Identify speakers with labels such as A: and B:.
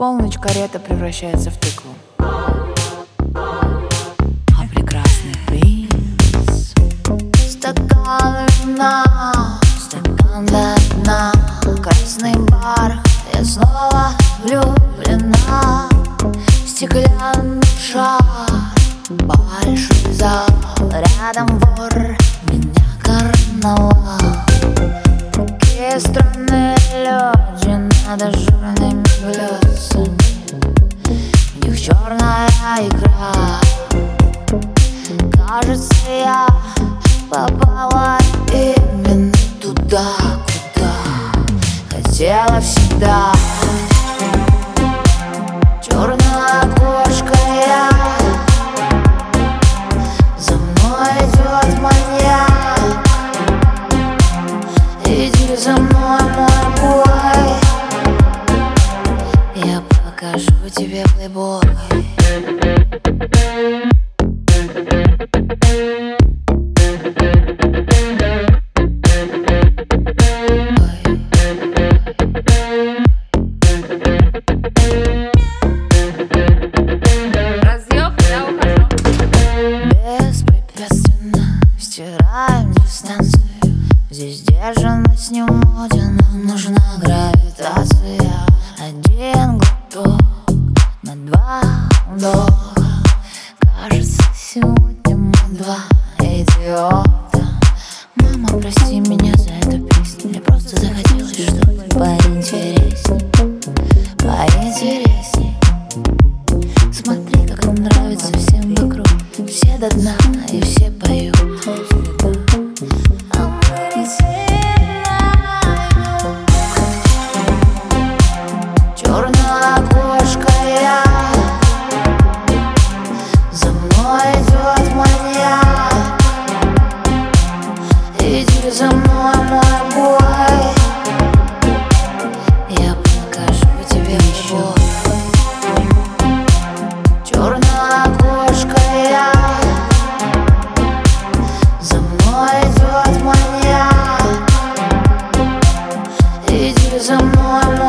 A: полночь карета превращается в тыкву. А прекрасный принц. Стакан вина, стакан до дна, красный бар, я снова влюблена. Стеклянный шар, большой зал, рядом вор, меня карнавал. Такие странные люди над ажурными блюдцами, в них черная игра. Кажется, я попала именно туда, куда хотела всегда. Черная кошка я, за мной идет маньяк. Иди за мной, мой бой, я покажу тебе плейбой. Стираем дистанцию, здесь сдержанность не в моде, нам нужна гравитация. Один глоток на два вдоха, кажется, сегодня мы два идиота. Мама, прости меня за эту песню, мне просто захотелось что-то поинтересней, поинтересней. Смотри, как нам нравится всем вокруг, все до дна и все поют. Черная кошка я, за мной идет маньяк. Иди за мной, мой бой, я покажу тебе любовь. Черная кошка я, за мной идет маньяк. Иди за мной,